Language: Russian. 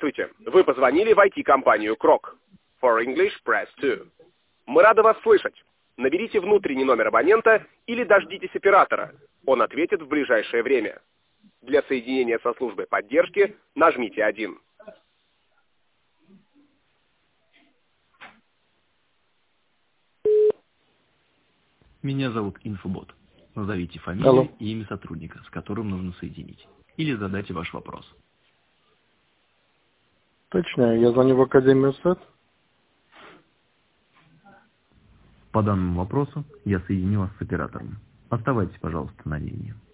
Здравствуйте. Вы позвонили в IT-компанию Крок. For English, press 2. Мы рады вас слышать. Наберите внутренний номер абонента или дождитесь оператора. Он ответит в ближайшее время. Для соединения со службой поддержки нажмите 1. Меня зовут Инфобот. Назовите фамилию Алло. и имя сотрудника, с которым нужно соединить. Или задайте ваш вопрос. Точно, я звоню в Академию СЭТ. По данному вопросу я соединю вас с оператором. Оставайтесь, пожалуйста, на линии.